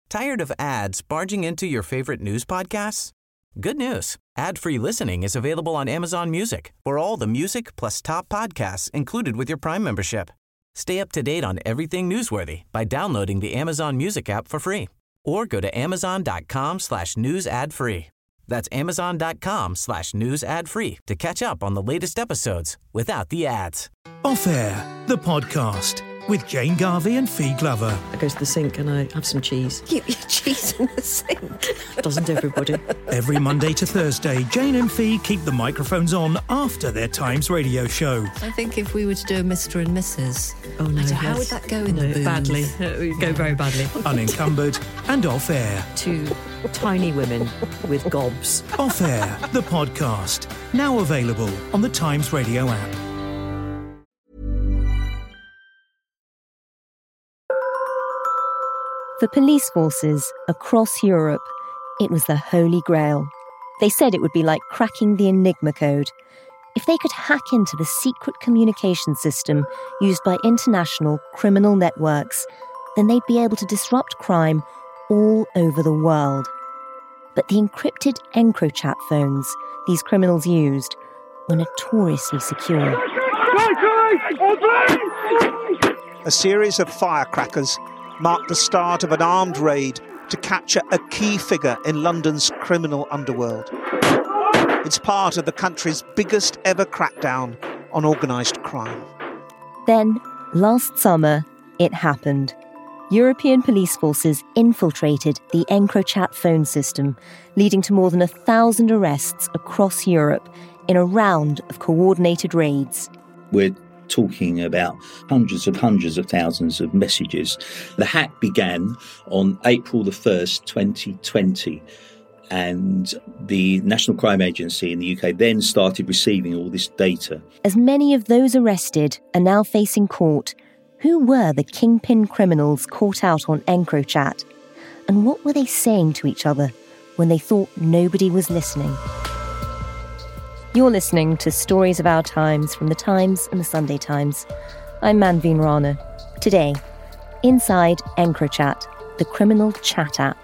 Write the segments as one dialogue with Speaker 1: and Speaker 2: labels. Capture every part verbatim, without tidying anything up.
Speaker 1: Tired of ads barging into your favorite news podcasts? Good news. Ad-free listening is available on Amazon Music for all the music plus top podcasts included with your Prime membership. Stay up to date on everything newsworthy by downloading the Amazon Music app for free or go to amazon.com slash news ad free. That's amazon.com slash news ad free to catch up on the latest episodes without the ads.
Speaker 2: Off Air, the podcast with Jane Garvey and Fee Glover.
Speaker 3: I go to the sink and I have some cheese.
Speaker 4: Keep your cheese in the sink.
Speaker 3: Doesn't everybody?
Speaker 2: Every Monday to Thursday, Jane and Fee keep the microphones on after their Times radio show.
Speaker 4: I think if we were to do a Mister and Missus
Speaker 3: Oh no,
Speaker 4: I don't- how
Speaker 3: yes.
Speaker 4: would that go in
Speaker 3: no,
Speaker 4: the booze?
Speaker 3: badly. It would go very badly.
Speaker 2: Unencumbered and Off Air.
Speaker 3: Two tiny women with gobs.
Speaker 2: Off Air, the podcast. Now available on the Times radio app.
Speaker 5: For police forces across Europe, it was the Holy Grail. They said it would be like cracking the Enigma code. If they could hack into the secret communication system used by international criminal networks, then they'd be able to disrupt crime all over the world. But the encrypted EncroChat phones these criminals used were notoriously secure.
Speaker 6: A series of firecrackers marked the start of an armed raid to capture a key figure in London's criminal underworld. It's part of the country's biggest ever crackdown on organised crime.
Speaker 5: Then, last summer, it happened. European police forces infiltrated the EncroChat phone system, leading to more than a thousand arrests across Europe in a round of coordinated raids.
Speaker 7: We're talking about hundreds of hundreds of thousands of messages. The hack began on April the first, twenty twenty, and the National Crime Agency in the U K then started receiving all this data.
Speaker 5: As many of those arrested are now facing court, who were the kingpin criminals caught out on EncroChat? And what were they saying to each other when they thought nobody was listening? You're listening to Stories of Our Times from The Times and The Sunday Times. I'm Manveen Rana. Today, inside EncroChat, the criminal chat app.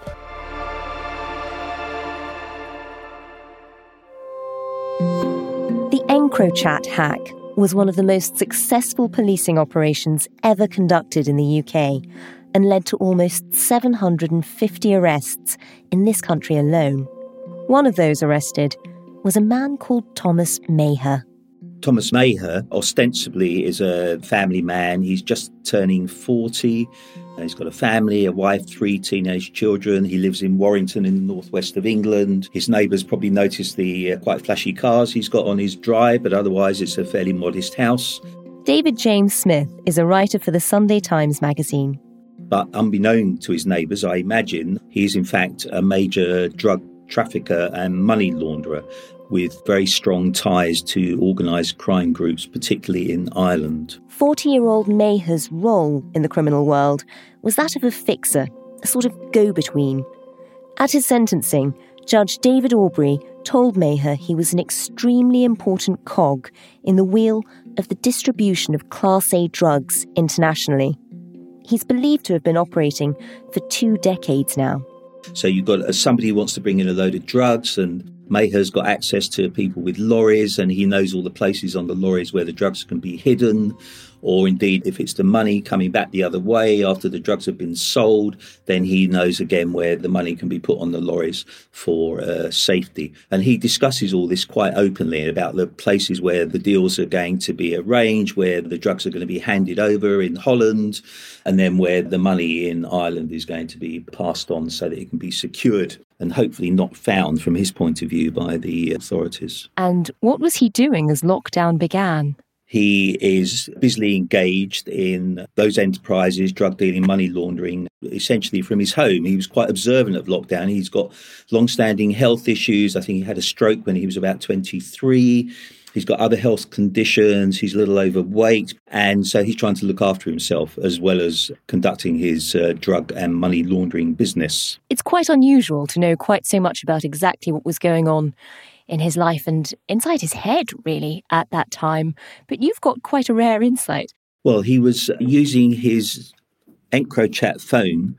Speaker 5: The EncroChat hack was one of the most successful policing operations ever conducted in the U K and led to almost seven hundred fifty arrests in this country alone. One of those arrested was a man called Thomas Maher.
Speaker 7: Thomas Maher ostensibly is a family man. He's just turning forty. He's got a family, a wife, three teenage children. He lives in Warrington in the northwest of England. His neighbours probably noticed the uh, quite flashy cars he's got on his drive, but otherwise it's a fairly modest house.
Speaker 5: David James Smith is a writer for the Sunday Times magazine.
Speaker 7: But unbeknown to his neighbours, I imagine, he's in fact a major drug trafficker and money launderer with very strong ties to organised crime groups, particularly in Ireland.
Speaker 5: forty-year-old Maher's role in the criminal world was that of a fixer, a sort of go-between. At his sentencing, Judge David Aubrey told Maher he was an extremely important cog in the wheel of the distribution of Class A drugs internationally. He's believed to have been operating for two decades now.
Speaker 7: So you've got somebody who wants to bring in a load of drugs, and Maher's got access to people with lorries, and he knows all the places on the lorries where the drugs can be hidden. Or indeed, if it's the money coming back the other way after the drugs have been sold, then he knows again where the money can be put on the lorries for uh, safety. And he discusses all this quite openly about the places where the deals are going to be arranged, where the drugs are going to be handed over in Holland, and then where the money in Ireland is going to be passed on so that it can be secured and hopefully not found, from his point of view, by the authorities.
Speaker 5: And what was he doing as lockdown began?
Speaker 7: He is busily engaged in those enterprises, drug dealing, money laundering, essentially from his home. He was quite observant of lockdown. He's got long-standing health issues. I think he had a stroke when he was about twenty-three. He's got other health conditions. He's a little overweight. And so he's trying to look after himself as well as conducting his uh, drug and money laundering business.
Speaker 5: It's quite unusual to know quite so much about exactly what was going on in his life and inside his head, really, at that time. But you've got quite a rare insight.
Speaker 7: Well, he was using his EncroChat phone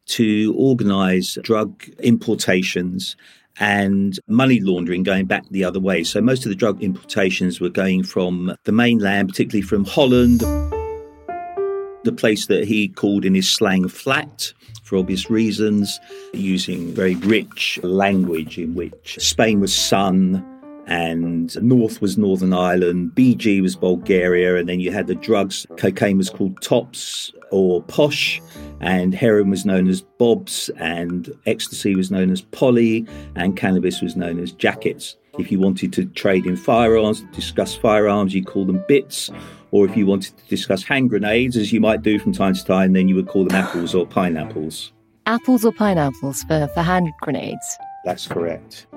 Speaker 7: to organise drug importations and money laundering going back the other way. So most of the drug importations were going from the mainland, particularly from Holland, the place that he called in his slang flat, for obvious reasons, using very rich language in which Spain was sun and North was Northern Ireland, B G was Bulgaria, and then you had the drugs. Cocaine was called Tops or Posh, and heroin was known as Bobs, and ecstasy was known as Polly, and cannabis was known as Jackets. If you wanted to trade in firearms, discuss firearms, you call them bits. Or if you wanted to discuss hand grenades, as you might do from time to time, then you would call them apples or pineapples.
Speaker 5: Apples or pineapples for, for hand grenades?
Speaker 7: That's correct.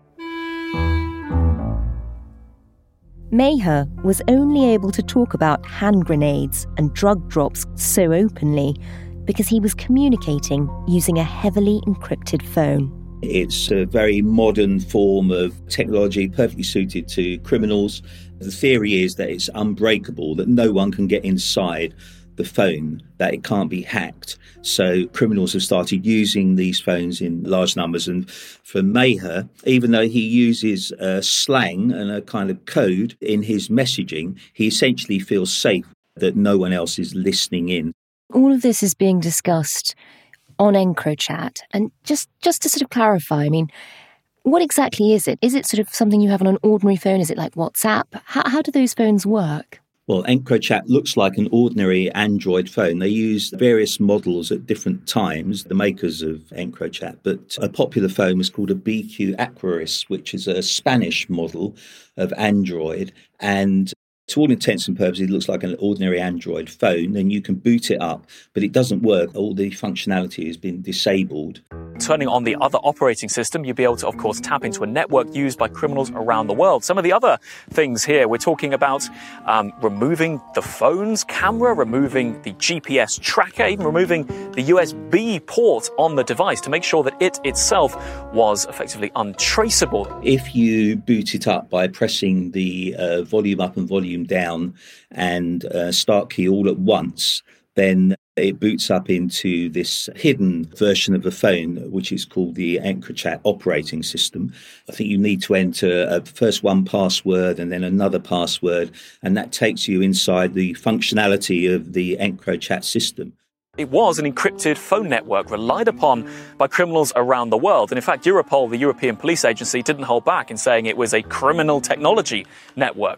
Speaker 5: Maher was only able to talk about hand grenades and drug drops so openly because he was communicating using a heavily encrypted phone.
Speaker 7: It's a very modern form of technology, perfectly suited to criminals. The theory is that it's unbreakable, that no one can get inside the phone, that it can't be hacked. So criminals have started using these phones in large numbers. And for Maher, even though he uses uh, slang and a kind of code in his messaging, he essentially feels safe that no one else is listening in.
Speaker 5: All of this is being discussed on EncroChat. And just, just to sort of clarify, I mean, what exactly is it? Is it sort of something you have on an ordinary phone? Is it like WhatsApp? How, how do those phones work?
Speaker 7: Well, EncroChat looks like an ordinary Android phone. They use various models at different times, the makers of EncroChat, but a popular phone was called a B Q Aquaris, which is a Spanish model of Android. And to all intents and purposes, it looks like an ordinary Android phone, and you can boot it up, but it doesn't work. All the functionality has been disabled.
Speaker 8: Turning on the other operating system, you'll be able to, of course, tap into a network used by criminals around the world. Some of the other things here, we're talking about um, removing the phone's camera, removing the G P S tracker, even removing the U S B port on the device to make sure that it itself was effectively untraceable.
Speaker 7: If you boot it up by pressing the uh, volume up and volume down and uh, start key all at once, then it boots up into this hidden version of the phone, which is called the EncroChat operating system. I think you need to enter uh, first one password and then another password, and that takes you inside the functionality of the EncroChat system.
Speaker 8: It was an encrypted phone network relied upon by criminals around the world. And in fact, Europol, the European Police Agency, didn't hold back in saying it was a criminal technology network.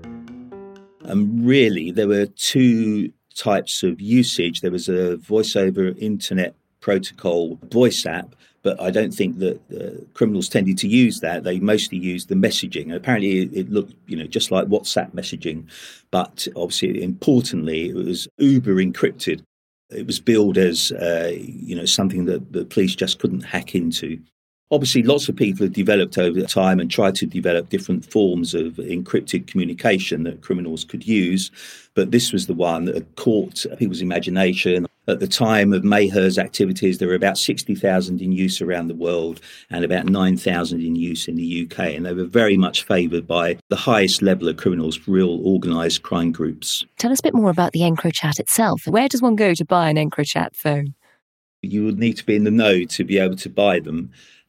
Speaker 7: And really, there were two types of usage. There was a voice over internet protocol voice app, but I don't think that uh, criminals tended to use that. They mostly used the messaging. And apparently it, it looked, you know, just like WhatsApp messaging, but obviously, importantly, it was uber encrypted. It was billed as, uh, you know, something that the police just couldn't hack into. Obviously, lots of people have developed over time and tried to develop different forms of encrypted communication that criminals could use. But this was the one that had caught people's imagination. At the time of Maher's activities, there were about sixty thousand in use around the world and about nine thousand in use in the U K. And they were very much favoured by the highest level of criminals, real organised crime groups.
Speaker 5: Tell us a bit more about the EncroChat itself. Where does one go to buy an EncroChat phone?
Speaker 7: You would need to be in the know to be able to buy them.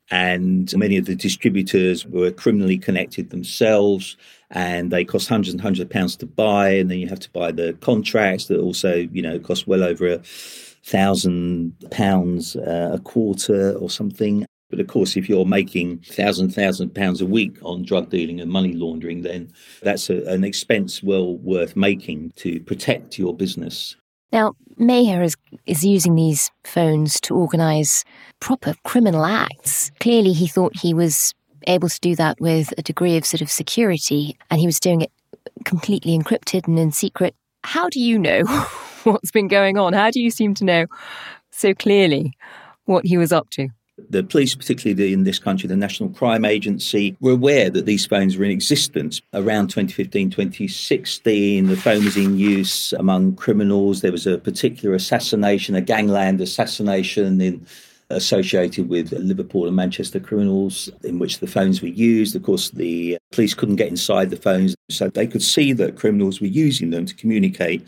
Speaker 7: And many of the distributors were criminally connected themselves, and they cost hundreds and hundreds of pounds to buy. And then you have to buy the contracts that also, you know, cost well over a thousand pounds uh, a quarter or something. But of course, if you're making thousand, thousand pounds a week on drug dealing and money laundering, then that's a, an expense well worth making to protect your business.
Speaker 5: Now, Maher is, is using these phones to organise proper criminal acts. Clearly, he thought he was able to do that with a degree of sort of security, and he was doing it completely encrypted and in secret. How do you know what's been going on? How do you seem to know so clearly what he was up to?
Speaker 7: The police, particularly in this country, the National Crime Agency, were aware that these phones were in existence. Around twenty fifteen, twenty sixteen, the phone was in use among criminals. There was a particular assassination, a gangland assassination in, associated with Liverpool and Manchester criminals in which the phones were used. Of course, the police couldn't get inside the phones, so they could see that criminals were using them to communicate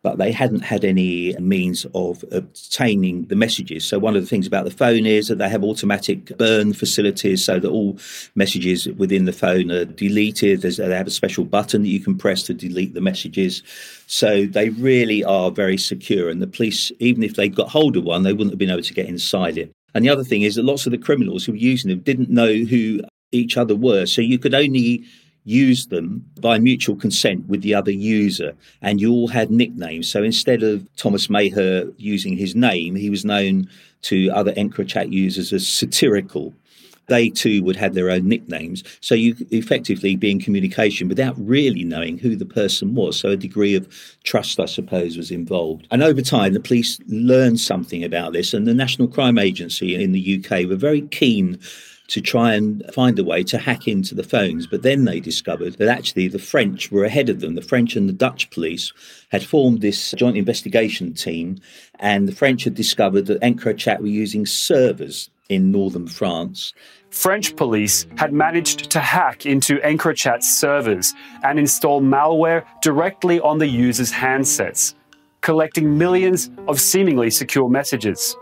Speaker 7: but they hadn't had any means of obtaining the messages. So one of the things about the phone is that they have automatic burn facilities so that all messages within the phone are deleted. There's, they have a special button that you can press to delete the messages. So they really are very secure. And the police, even if they got hold of one, they wouldn't have been able to get inside it. And the other thing is that lots of the criminals who were using them didn't know who each other were. So you could only use them by mutual consent with the other user, and you all had nicknames. So instead of Thomas Mayher using his name, he was known to other EncroChat users as Satirical. They too would have their own nicknames. So you could effectively be in communication without really knowing who the person was. So a degree of trust, I suppose, was involved. And over time, the police learned something about this, and the National Crime Agency in the U K were very keen to try and find a way to hack into the phones. But then they discovered that actually the French were ahead of them. The French and the Dutch police had formed this joint investigation team, and the French had discovered that EncroChat were using servers in northern France.
Speaker 9: French police had managed to hack into EncroChat's servers and install malware directly on the users' handsets, collecting millions of seemingly secure messages.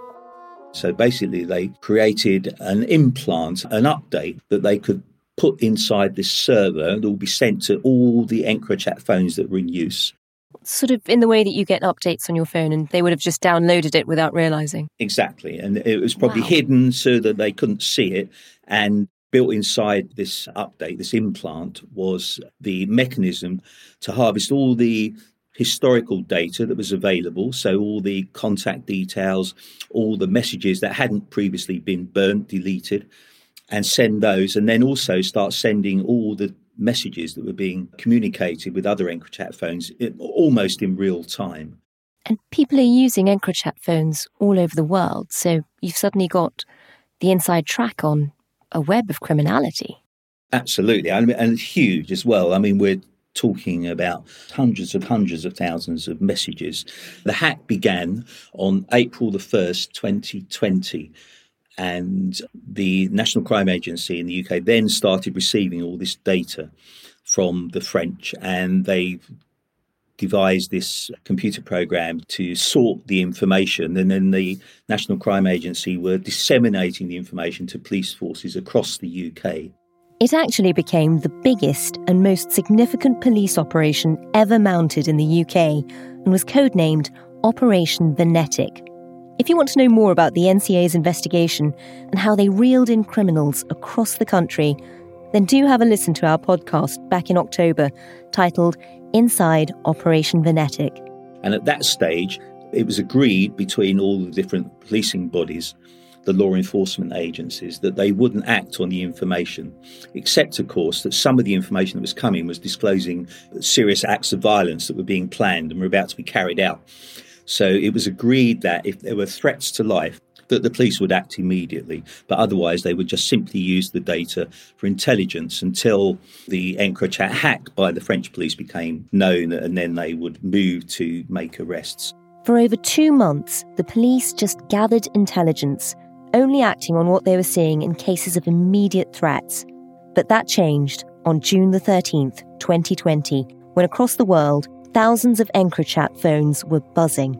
Speaker 7: So basically they created an implant, an update that they could put inside this server that will be sent to all the EncroChat phones that were in use.
Speaker 5: Sort of in the way that you get updates on your phone and they would have just downloaded it without realising.
Speaker 7: Exactly. And it was probably
Speaker 5: Wow.
Speaker 7: hidden so that they couldn't see it. And built inside this update, this implant, was the mechanism to harvest all the historical data that was available, so all the contact details, all the messages that hadn't previously been burnt, deleted, and send those, and then also start sending all the messages that were being communicated with other EncroChat phones almost in real time.
Speaker 5: And people are using EncroChat phones all over the world, so you've suddenly got the inside track on a web of criminality.
Speaker 7: Absolutely, and, and huge as well. I mean, we're talking about hundreds of hundreds of thousands of messages. The hack began on April the first, twenty twenty, and the National Crime Agency in the U K then started receiving all this data from the French, and they devised this computer program to sort the information, and then the National Crime Agency were disseminating the information to police forces across the U K.
Speaker 5: It actually became the biggest and most significant police operation ever mounted in the U K and was codenamed Operation Venetic. If you want to know more about the N C A's investigation and how they reeled in criminals across the country, then do have a listen to our podcast back in October titled Inside Operation Venetic.
Speaker 7: And at that stage, it was agreed between all the different policing bodies, the law enforcement agencies, that they wouldn't act on the information, except, of course, that some of the information that was coming was disclosing serious acts of violence that were being planned and were about to be carried out. So it was agreed that if there were threats to life, that the police would act immediately, but otherwise they would just simply use the data for intelligence until the EncroChat hack by the French police became known, and then they would move to make arrests.
Speaker 5: For over two months, the police just gathered intelligence, only acting on what they were seeing in cases of immediate threats. But that changed on June the thirteenth, twenty twenty, when across the world, thousands of EncroChat phones were buzzing.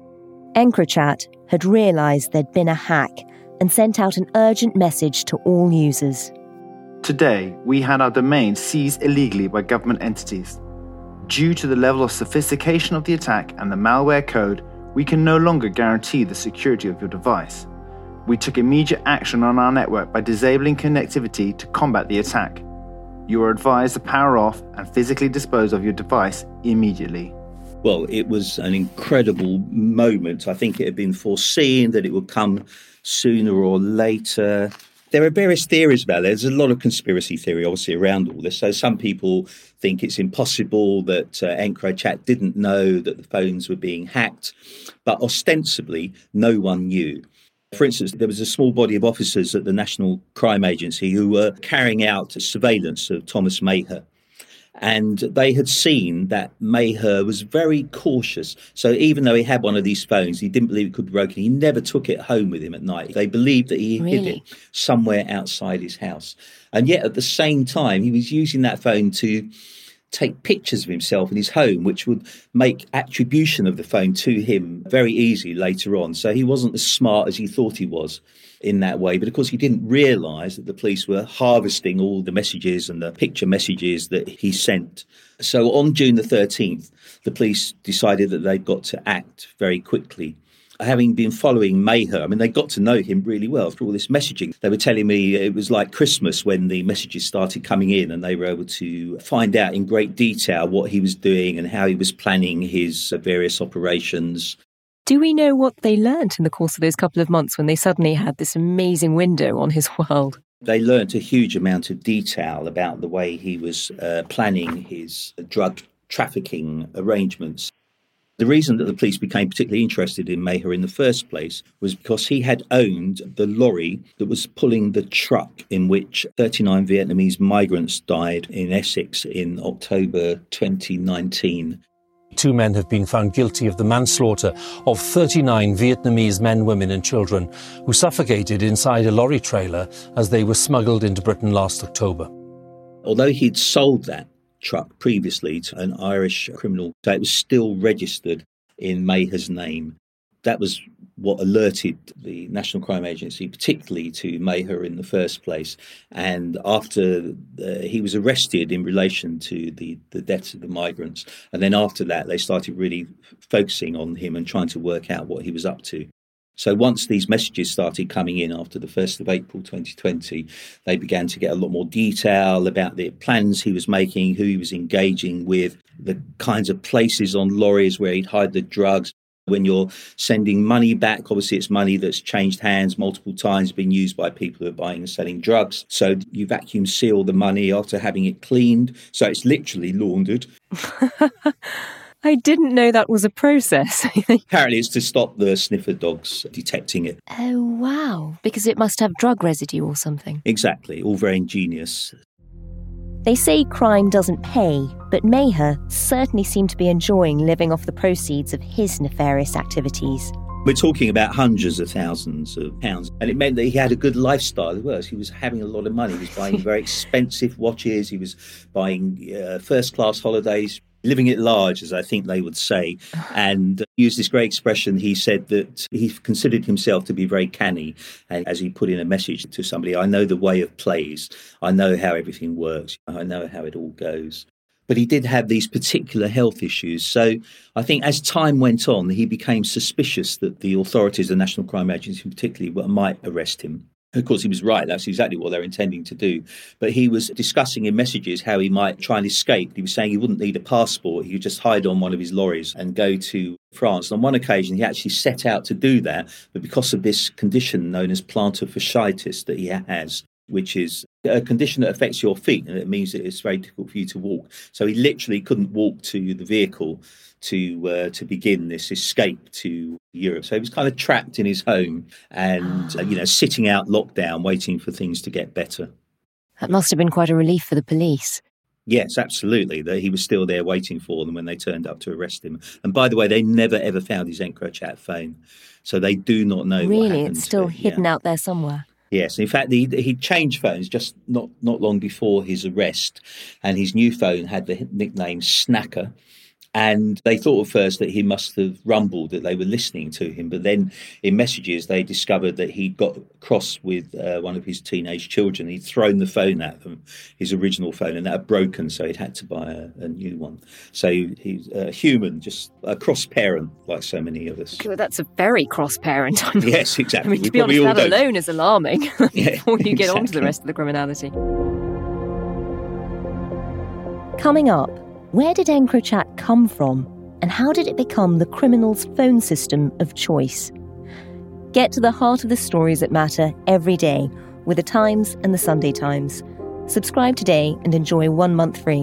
Speaker 5: EncroChat had realised there'd been a hack and sent out an urgent message to all users.
Speaker 10: Today, we had our domain seized illegally by government entities. Due to the level of sophistication of the attack and the malware code, we can no longer guarantee the security of your device. We took immediate action on our network by disabling connectivity to combat the attack. You are advised to power off and physically dispose of your device immediately.
Speaker 7: Well, it was an incredible moment. I think it had been foreseen that it would come sooner or later. There are various theories about it. There's a lot of conspiracy theory, obviously, around all this. So some people think it's impossible that uh, EncroChat didn't know that the phones were being hacked, but ostensibly no one knew. For instance, there was a small body of officers at the National Crime Agency who were carrying out surveillance of Thomas Mayher. And they had seen that Mayher was very cautious. So even though he had one of these phones, he didn't believe it could be broken. He never took it home with him at night. They believed that he
Speaker 5: Really?
Speaker 7: hid it somewhere outside his house. And yet at the same time, he was using that phone to take pictures of himself in his home, which would make attribution of the phone to him very easy later on. So he wasn't as smart as he thought he was in that way. But of course, he didn't realise that the police were harvesting all the messages and the picture messages that he sent. So on June the thirteenth, the police decided that they'd got to act very quickly. Having been following Maher, I mean, they got to know him really well through all this messaging. They were telling me it was like Christmas when the messages started coming in, and they were able to find out in great detail what he was doing and how he was planning his various operations.
Speaker 5: Do we know what they learnt in the course of those couple of months when they suddenly had this amazing window on his world?
Speaker 7: They learnt a huge amount of detail about the way he was uh, planning his drug trafficking arrangements. The reason that the police became particularly interested in Maher in the first place was because he had owned the lorry that was pulling the truck in which thirty-nine Vietnamese migrants died in Essex in October twenty nineteen.
Speaker 11: Two men have been found guilty of the manslaughter of thirty-nine Vietnamese men, women and children who suffocated inside a lorry trailer as they were smuggled into Britain last October.
Speaker 7: Although he'd sold that truck previously to an Irish criminal, so it was still registered in Maher's name. That was what alerted the National Crime Agency, particularly to Maher in the first place. And after uh, he was arrested in relation to the, the deaths of the migrants, and then after that, they started really focusing on him and trying to work out what he was up to. So once these messages started coming in after the first of April twenty twenty, they began to get a lot more detail about the plans he was making, who he was engaging with, the kinds of places on lorries where he'd hide the drugs. When you're sending money back, obviously it's money that's changed hands multiple times, been used by people who are buying and selling drugs. So you vacuum seal the money after having it cleaned. So it's literally laundered.
Speaker 5: I didn't know that was a process.
Speaker 7: Apparently it's to stop the sniffer dogs detecting it.
Speaker 5: Oh, wow. Because it must have drug residue or something.
Speaker 7: Exactly. All very ingenious.
Speaker 5: They say crime doesn't pay, but Maher certainly seemed to be enjoying living off the proceeds of his nefarious activities.
Speaker 7: We're talking about hundreds of thousands of pounds. And it meant that he had a good lifestyle as well. He was having a lot of money. He was buying very expensive watches. He was buying uh, first-class holidays, living it large, as I think they would say, and used this great expression. He said that he considered himself to be very canny. And as he put in a message to somebody, I know the way of plays. I know how everything works. I know how it all goes. But he did have these particular health issues. So I think as time went on, he became suspicious that the authorities, the National Crime Agency particularly, might arrest him. Of course, he was right. That's exactly what they're intending to do. But he was discussing in messages how he might try and escape. He was saying he wouldn't need a passport. He could just hide on one of his lorries and go to France. And on one occasion, he actually set out to do that. But because of this condition known as plantar fasciitis that he has, which is a condition that affects your feet, and it means that it's very difficult for you to walk. So he literally couldn't walk to the vehicle to uh, to begin this escape to Europe. So he was kind of trapped in his home and, uh, you know, sitting out lockdown, waiting for things to get better.
Speaker 5: That must have been quite a relief for the police.
Speaker 7: Yes, absolutely. That he was still there waiting for them when they turned up to arrest him. And by the way, they never, ever found his EncroChat phone. So they do not know
Speaker 5: really?
Speaker 7: what happened.
Speaker 5: It's still
Speaker 7: to it.
Speaker 5: hidden
Speaker 7: yeah.
Speaker 5: out there somewhere.
Speaker 7: Yes, in fact, he he changed phones just not, not long before his arrest, and his new phone had the nickname Snacker. And they thought at first that he must have rumbled that they were listening to him. But then in messages, they discovered that he'd got cross with uh, one of his teenage children. He'd thrown the phone at them, his original phone, and that had broken, so he'd had to buy a, a new one. So he's a human, just a cross parent, like so many of us.
Speaker 5: Well, that's a very cross parent. I mean,
Speaker 7: yes, exactly.
Speaker 5: I mean, to
Speaker 7: we
Speaker 5: be honest, that
Speaker 7: don't.
Speaker 5: alone is alarming
Speaker 7: yeah,
Speaker 5: before you get
Speaker 7: exactly.
Speaker 5: on to the rest of the criminality. Coming up, where did EncroChat come from, and how did it become the criminal's phone system of choice? Get to the heart of the stories that matter every day with The Times and The Sunday Times. Subscribe today and enjoy one month free.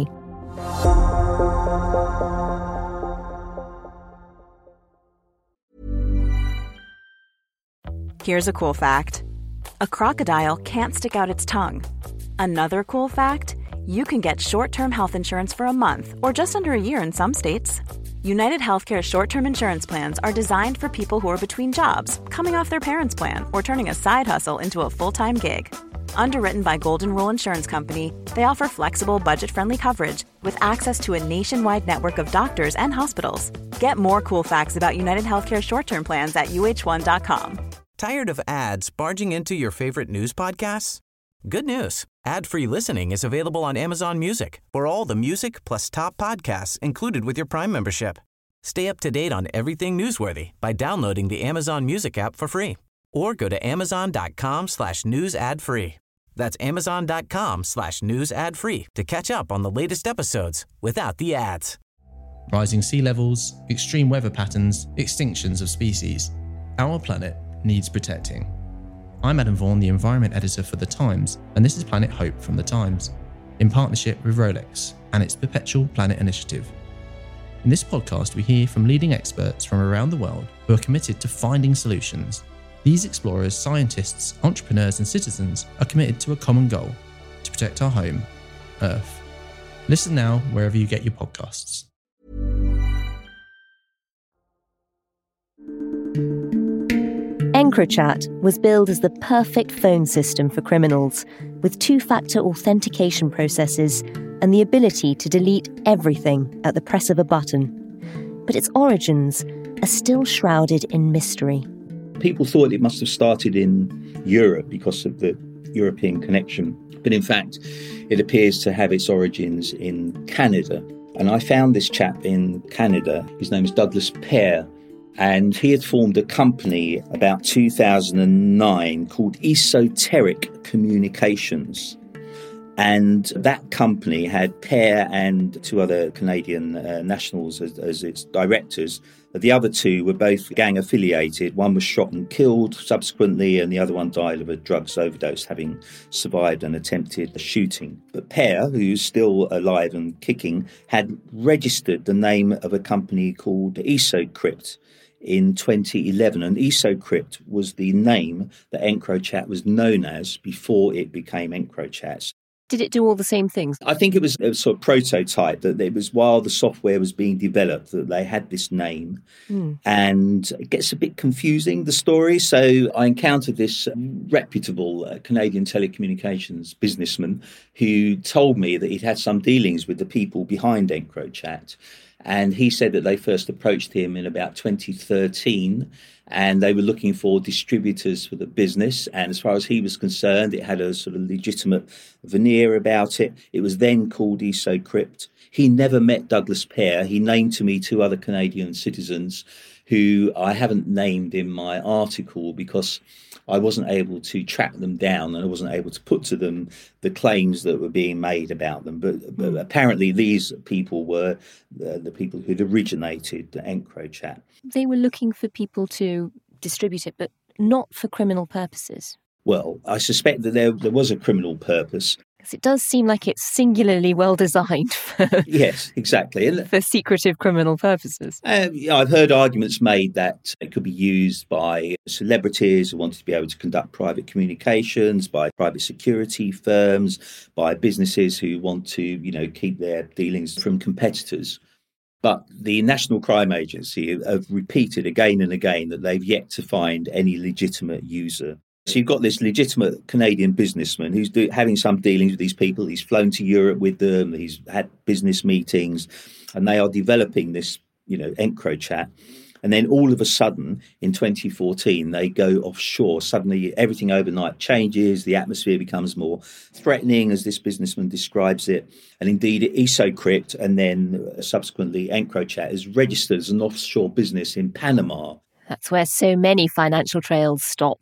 Speaker 12: Here's a cool fact. A crocodile can't stick out its tongue. Another cool fact, you can get short-term health insurance for a month or just under a year in some states. United Healthcare short-term insurance plans are designed for people who are between jobs, coming off their parents' plan, or turning a side hustle into a full-time gig. Underwritten by Golden Rule Insurance Company, they offer flexible, budget-friendly coverage with access to a nationwide network of doctors and hospitals. Get more cool facts about United Healthcare short-term plans at U H one dot com.
Speaker 1: Tired of ads barging into your favorite news podcasts? Good news. Ad-free listening is available on Amazon Music for all the music plus top podcasts included with your Prime membership. Stay up to date on everything newsworthy by downloading the Amazon Music app for free or go to amazon.com slash news ad free. That's amazon.com slash news ad free to catch up on the latest episodes without the ads.
Speaker 13: Rising sea levels, extreme weather patterns, extinctions of species. Our planet needs protecting. I'm Adam Vaughan, the Environment Editor for The Times, and this is Planet Hope from The Times, in partnership with Rolex and its Perpetual Planet Initiative. In this podcast, we hear from leading experts from around the world who are committed to finding solutions. These explorers, scientists, entrepreneurs, and citizens are committed to a common goal: to protect our home, Earth. Listen now wherever you get your podcasts.
Speaker 5: EncroChat was billed as the perfect phone system for criminals, with two-factor authentication processes and the ability to delete everything at the press of a button. But its origins are still shrouded in mystery.
Speaker 7: People thought it must have started in Europe because of the European connection, but in fact it appears to have its origins in Canada. And I found this chap in Canada. His name is Douglas Pear, and he had formed a company about two thousand nine called Esoteric Communications. And that company had Pear and two other Canadian uh, nationals as, as its directors. The other two were both gang affiliated. One was shot and killed subsequently, and the other one died of a drugs overdose, having survived an attempted shooting. But Pear, who's still alive and kicking, had registered the name of a company called EsoCrypt in twenty eleven, and EsoCrypt was the name that EncroChat was known as before it became EncroChat.
Speaker 5: Did it do all the same things?
Speaker 7: I think it was a sort of prototype, that it was while the software was being developed that they had this name. Mm. And it gets a bit confusing, the story. So I encountered this reputable uh, Canadian telecommunications businessman who told me that he'd had some dealings with the people behind EncroChat. And he said that they first approached him in about twenty thirteen, and they were looking for distributors for the business. And as far as he was concerned, it had a sort of legitimate veneer about it. It was then called EsoCrypt. He never met Douglas Pear. He named to me two other Canadian citizens who I haven't named in my article because I wasn't able to track them down and I wasn't able to put to them the claims that were being made about them. But, but apparently these people were the, the people who'd originated the EncroChat.
Speaker 5: They were looking for people to distribute it, but not for criminal purposes.
Speaker 7: Well, I suspect that there, there was a criminal purpose.
Speaker 5: Because it does seem like it's singularly well designed for,
Speaker 7: yes, exactly.
Speaker 5: for secretive criminal purposes.
Speaker 7: Um, yeah, I've heard arguments made that it could be used by celebrities who wanted to be able to conduct private communications, by private security firms, by businesses who want to, you know, keep their dealings from competitors. But the National Crime Agency have repeated again and again that they've yet to find any legitimate user. So you've got this legitimate Canadian businessman who's do, having some dealings with these people. He's flown to Europe with them. He's had business meetings, and they are developing this, you know, EncroChat. And then all of a sudden, in twenty fourteen, they go offshore. Suddenly, everything overnight changes. The atmosphere becomes more threatening, as this businessman describes it. And indeed, EsoCrypt and then subsequently EncroChat is registered as an offshore business in Panama.
Speaker 5: That's where so many financial trails stop.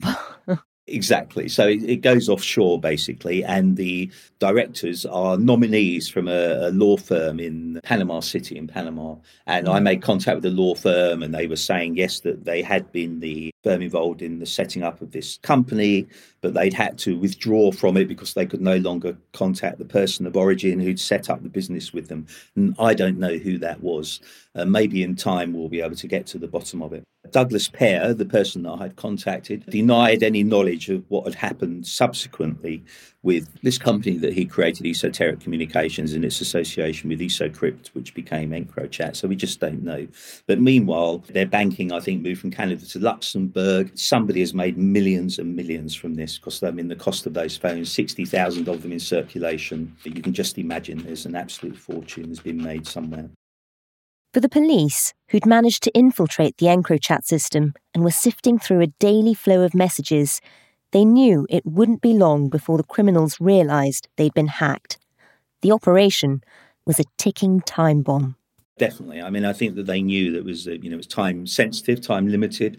Speaker 7: Exactly. So it goes offshore, basically, and the directors are nominees from a, a law firm in Panama City in Panama. And I made contact with the law firm, and they were saying, yes, that they had been the firm involved in the setting up of this company, but they'd had to withdraw from it because they could no longer contact the person of origin who'd set up the business with them. And I don't know who that was. Uh, maybe in time we'll be able to get to the bottom of it. Douglas Pear, the person that I had contacted, denied any knowledge of what had happened subsequently with this company that he created, Esoteric Communications, in its association with EsoCrypt, which became EncroChat. So we just don't know. But meanwhile, their banking, I think, moved from Canada to Luxembourg. Zuckerberg. Somebody has made millions and millions from this because, I mean, the cost of those phones, sixty thousand of them in circulation. You can just imagine there's an absolute fortune has been made somewhere.
Speaker 5: For the police, who'd managed to infiltrate the EncroChat system and were sifting through a daily flow of messages, they knew it wouldn't be long before the criminals realised they'd been hacked. The operation was a ticking time bomb.
Speaker 7: Definitely. I mean, I think that they knew that it was, you know, it was time sensitive, time limited.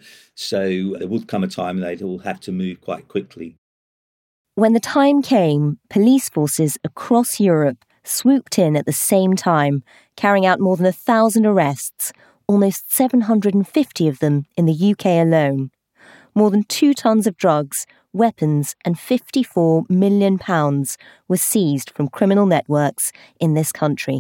Speaker 7: So there would come a time they'd all have to move quite quickly.
Speaker 5: When the time came, police forces across Europe swooped in at the same time, carrying out more than a thousand arrests, almost seven hundred fifty of them in the U K alone. More than two tons of drugs, weapons and fifty-four million pounds were seized from criminal networks in this country.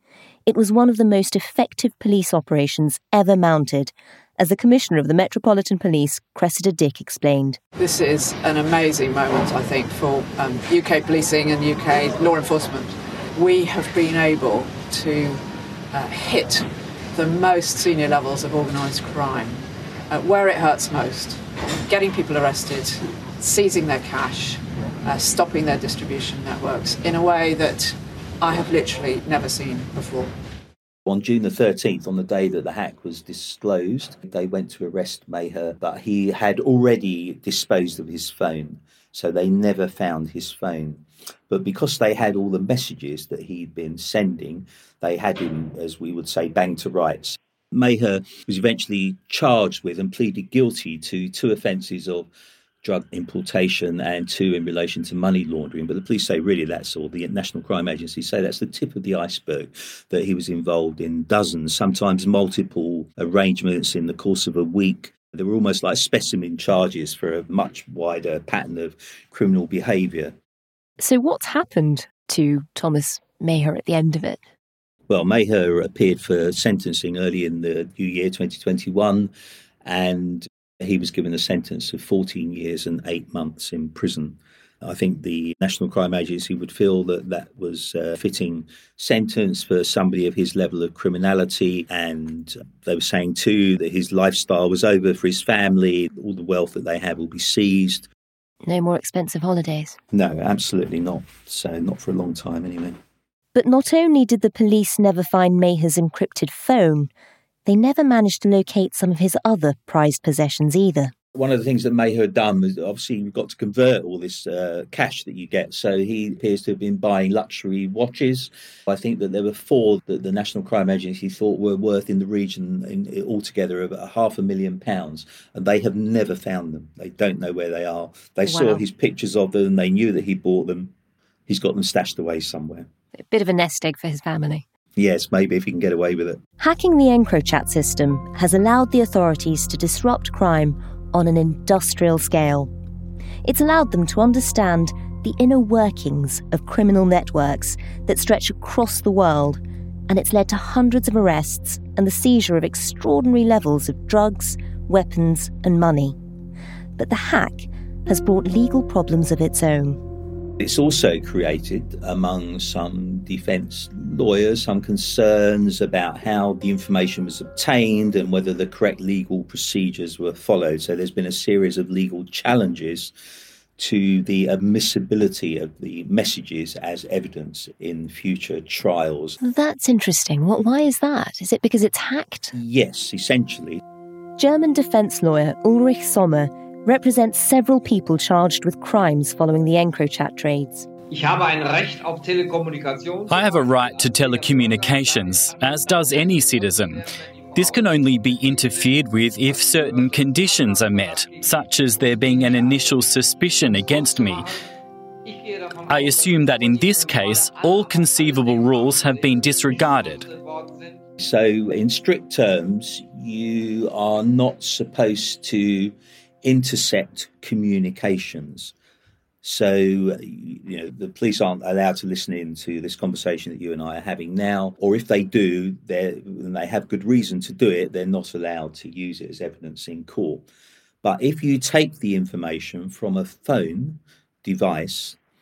Speaker 5: It was one of the most effective police operations ever mounted, as the Commissioner of the Metropolitan Police, Cressida Dick, explained.
Speaker 14: This is an amazing moment, I think, for um, U K policing and U K law enforcement. We have been able to uh, hit the most senior levels of organised crime, uh, where it hurts most, getting people arrested, seizing their cash, uh, stopping their distribution networks in a way that I have literally never seen before.
Speaker 7: On June the thirteenth, on the day that the hack was disclosed, they went to arrest Maher, but he had already disposed of his phone, so they never found his phone. But because they had all the messages that he'd been sending, they had him, as we would say, banged to rights. Maher was eventually charged with and pleaded guilty to two offences of drug importation and two in relation to money laundering. But the police say really that's all. The National Crime Agency say that's the tip of the iceberg, that he was involved in dozens, sometimes multiple arrangements in the course of a week. They were almost like specimen charges for a much wider pattern of criminal behaviour.
Speaker 5: So what's happened to Thomas Maher at the end of it?
Speaker 7: Well, Maher appeared for sentencing early in the new year, twenty twenty-one, and he was given a sentence of fourteen years and eight months in prison. I think the National Crime Agency would feel that that was a fitting sentence for somebody of his level of criminality, and they were saying too that his lifestyle was over for his family. All the wealth that they have will be seized.
Speaker 5: No more expensive holidays?
Speaker 7: No, absolutely not. So not for a long time anyway.
Speaker 5: But not only did the police never find Maher's encrypted phone, they never managed to locate some of his other prized possessions either.
Speaker 7: One of the things that Maher had done was obviously you've got to convert all this uh, cash that you get. So he appears to have been buying luxury watches. I think that there were four that the National Crime Agency thought were worth in the region in, altogether of a half a million pounds. And they have never found them. They don't know where they are. They wow. saw his pictures of them. They knew that he bought them. He's got them stashed away somewhere.
Speaker 5: A bit of a nest egg for his family.
Speaker 7: Yes, maybe if he can get away with it.
Speaker 5: Hacking the EncroChat system has allowed the authorities to disrupt crime on an industrial scale. It's allowed them to understand the inner workings of criminal networks that stretch across the world, and it's led to hundreds of arrests and the seizure of extraordinary levels of drugs, weapons and money. But the hack has brought legal problems of its own.
Speaker 7: It's also created, among some defence lawyers, some concerns about how the information was obtained and whether the correct legal procedures were followed. So there's been a series of legal challenges to the admissibility of the messages as evidence in future trials.
Speaker 5: That's interesting. What, why is that? Is it because it's hacked?
Speaker 7: Yes, essentially.
Speaker 5: German defence lawyer Ulrich Sommer represents several people charged with crimes following the EncroChat trades.
Speaker 15: I have a right to telecommunications, as does any citizen. This can only be interfered with if certain conditions are met, such as there being an initial suspicion against me. I assume that in this case, all conceivable rules have been disregarded.
Speaker 7: So, in strict terms, you are not supposed to intercept communications. So, you know, the police aren't allowed to listen in to this conversation that you and I are having now, or if they do, and they have good reason to do it, they're not allowed to use it as evidence in court. But if you take the information from a phone device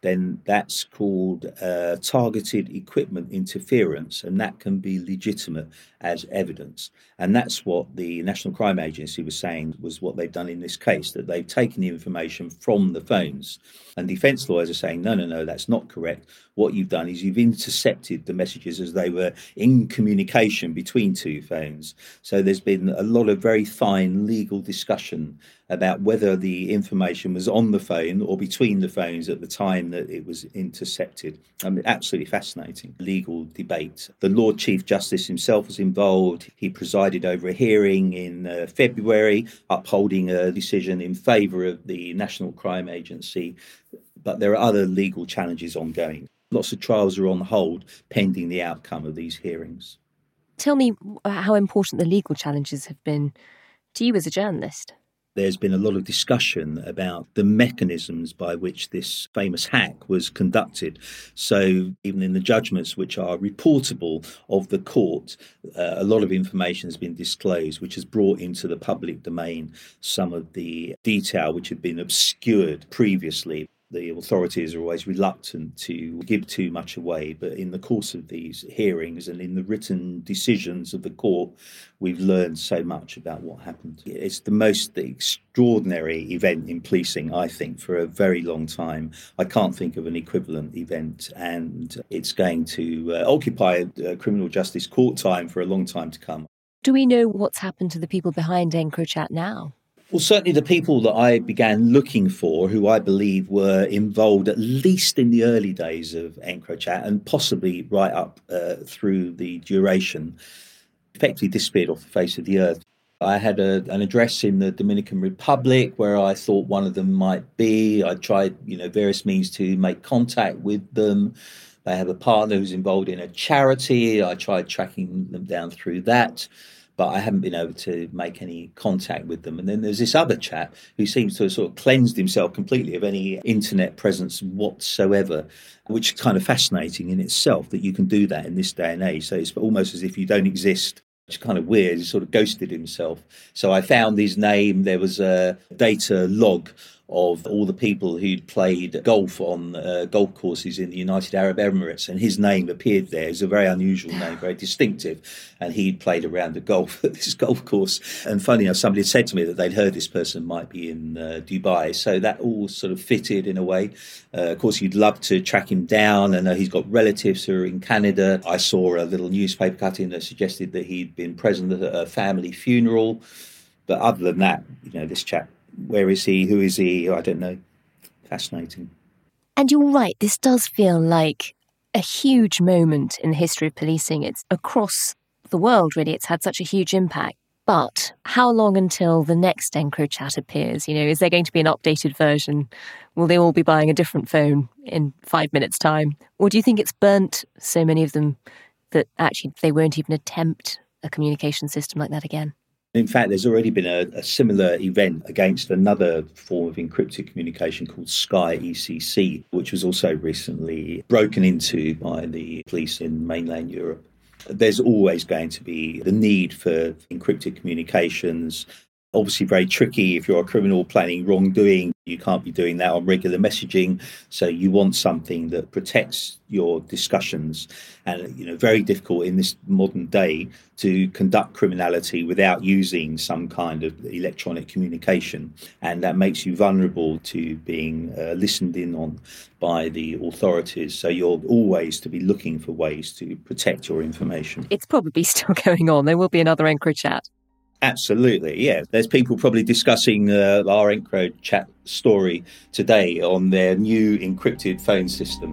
Speaker 7: then that's called uh, targeted equipment interference, and that can be legitimate as evidence. And that's what the National Crime Agency was saying was what they've done in this case, that they've taken the information from the phones. And defence lawyers are saying, no, no, no, that's not correct. What you've done is you've intercepted the messages as they were in communication between two phones. So there's been a lot of very fine legal discussion about whether the information was on the phone or between the phones at the time that it was intercepted. I mean, absolutely fascinating legal debate. The Lord Chief Justice himself was involved. He presided over a hearing in uh, February, upholding a decision in favour of the National Crime Agency. But there are other legal challenges ongoing. Lots of trials are on hold pending the outcome of these hearings.
Speaker 5: Tell me how important the legal challenges have been to you as a journalist.
Speaker 7: There's been a lot of discussion about the mechanisms by which this famous hack was conducted. So even in the judgments which are reportable of the court, uh, a lot of information has been disclosed, which has brought into the public domain some of the detail which had been obscured previously. The authorities are always reluctant to give too much away, but in the course of these hearings and in the written decisions of the court, we've learned so much about what happened. It's the most extraordinary event in policing, I think, for a very long time. I can't think of an equivalent event, and it's going to uh, occupy uh, criminal justice court time for a long time to come.
Speaker 5: Do we know what's happened to the people behind EncroChat now?
Speaker 7: Well, certainly the people that I began looking for, who I believe were involved at least in the early days of EncroChat and possibly right up uh, through the duration, effectively disappeared off the face of the earth. I had a, an address in the Dominican Republic where I thought one of them might be. I tried, you know, various means to make contact with them. They have a partner who's involved in a charity. I tried tracking them down through that, but I haven't been able to make any contact with them. And then there's this other chap who seems to have sort of cleansed himself completely of any internet presence whatsoever, which is kind of fascinating in itself that you can do that in this day and age. So it's almost as if you don't exist. It's kind of weird. He sort of ghosted himself. So I found his name. There was a data log of all the people who'd played golf on uh, golf courses in the United Arab Emirates, and his name appeared there. It's a very unusual name, very distinctive, and he'd played a round of golf at this golf course. And funny enough, somebody had said to me that they'd heard this person might be in uh, Dubai, so that all sort of fitted in a way. Uh, of course, you'd love to track him down. I know he's got relatives who are in Canada. I saw a little newspaper cutting that suggested that he'd been present at a family funeral. But other than that, you know, this chap, where is he? Who is he? I don't know. Fascinating.
Speaker 5: And you're right, this does feel like a huge moment in the history of policing. It's across the world, really. It's had such a huge impact. But how long until the next EncroChat appears? You know, is there going to be an updated version? Will they all be buying a different phone in five minutes' time? Or do you think it's burnt so many of them that actually they won't even attempt a communication system like that again?
Speaker 7: In fact, there's already been a, a similar event against another form of encrypted communication called Sky E C C, which was also recently broken into by the police in mainland Europe. There's always going to be the need for encrypted communications. Obviously very tricky if you're a criminal planning wrongdoing. You can't be doing that on regular messaging. So you want something that protects your discussions. And, you know, very difficult in this modern day to conduct criminality without using some kind of electronic communication. And that makes you vulnerable to being uh, listened in on by the authorities. So you're always to be looking for ways to protect your information.
Speaker 5: It's probably still going on. There will be another EncroChat.
Speaker 7: Absolutely, yeah. There's people probably discussing uh, our EncroChat story today on their new encrypted phone system.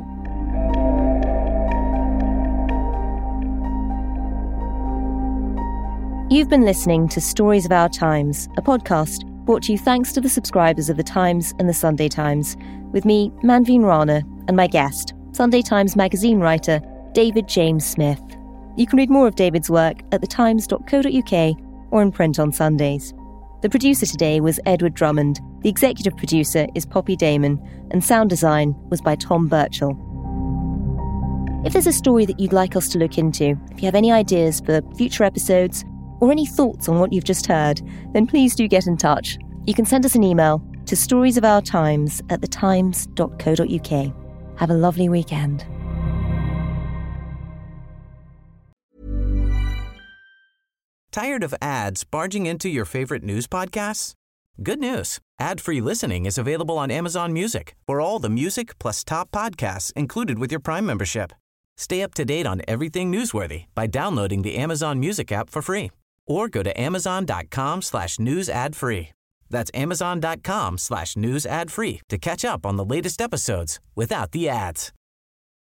Speaker 5: You've been listening to Stories of Our Times, a podcast brought to you thanks to the subscribers of The Times and The Sunday Times, with me, Manveen Rana, and my guest, Sunday Times magazine writer David James Smith. You can read more of David's work at the times dot co dot uk or in print on Sundays. The producer today was Edward Drummond, the executive producer is Poppy Damon, and sound design was by Tom Birchall. If there's a story that you'd like us to look into, if you have any ideas for future episodes, or any thoughts on what you've just heard, then please do get in touch. You can send us an email to storiesofourtimes at the times dot co dot uk. Have a lovely weekend.
Speaker 1: Tired of ads barging into your favorite news podcasts? Good news. Ad-free listening is available on Amazon Music for all the music plus top podcasts included with your Prime membership. Stay up to date on everything newsworthy by downloading the Amazon Music app for free or go to amazon.com slash news ad free. That's amazon.com slash news ad free to catch up on the latest episodes without the ads.